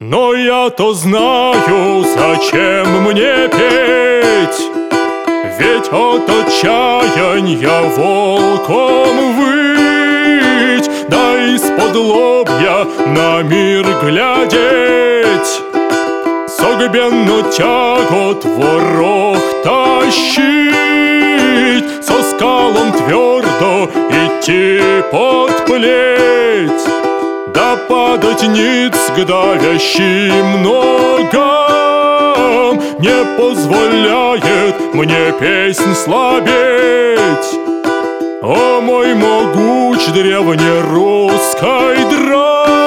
Но я-то знаю, зачем мне петь, ведь от отчаяния волком выть, да из-под лобья на мир глядеть, согбенно тягот ворох тащить, со скалом твердо идти под плеть, да падать ниц к давящим ногам не позволяет мне песнь слабеть. О мой могуч древнерусской драм!